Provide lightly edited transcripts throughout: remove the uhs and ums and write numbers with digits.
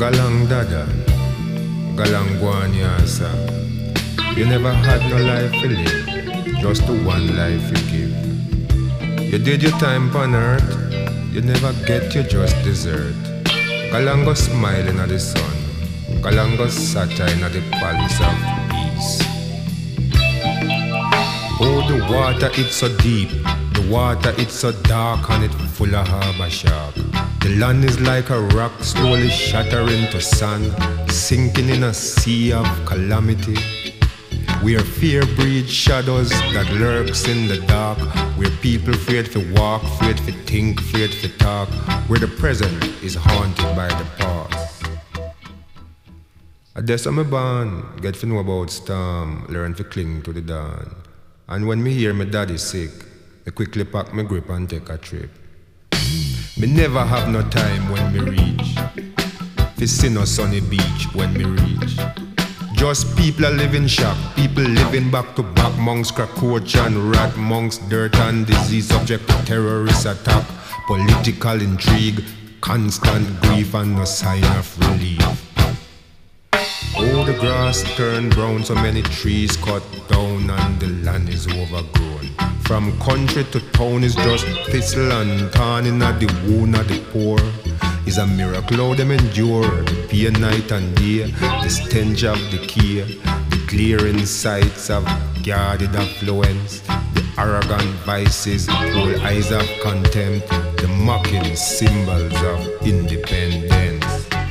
Galang dada, galang guanyasa. You never had no life to live, just the one life you give. You did your time on earth, you never get your just desert. Galango smiling at the sun, galango satire at the palace of peace. Oh, the water it's so deep, the water it's so dark and it full of harbor shark. The land is like a rock slowly shattering to sand, sinking in a sea of calamity. Where fear breeds shadows that lurks in the dark, where people afraid to walk, afraid to think, afraid to talk, where the present is haunted by the past. That's how me born, get to know about storm, learn to cling to the dawn. And when me hear my daddy sick, me quickly pack my grip and take a trip. Me never have no time when me reach, fi see no sunny beach when me reach. Just people are living shock, people living back to back, monks, cockroach and rat, monks, dirt and disease, subject to terrorist attack, political intrigue, constant grief and no sign of relief. Oh, the grass turned brown, so many trees cut down and the land is overgrown. From country to town is just thistle and thorn at the wound of the poor. It's a miracle how them endure the pain night and day, the stench of decay, the glaring sights of guarded affluence, the arrogant vices, cold eyes of contempt, the mocking symbols of independence.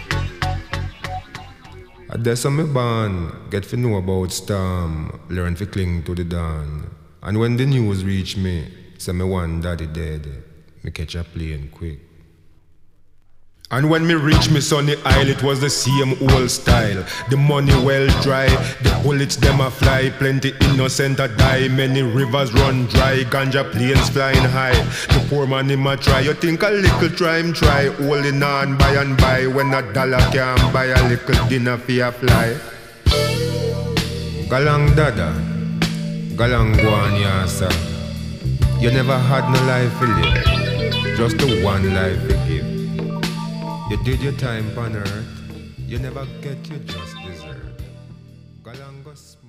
That's how me born, get to know about storm, learn to cling to the dawn. And when the news reach me, say me one daddy dead, me catch a plane quick. And when me reach me sunny isle, it was the same old style. The money well dry, the bullets them a fly, plenty innocent a die, many rivers run dry, ganja planes flying high. The poor man him a try, you think a little try him try, holding on by and by, when a dollar can buy a little dinner for a fly. Galang dada, galang guanyasa. You never had no life to live, just the one life to give. You did your time on earth, you never get your just desert. Galangos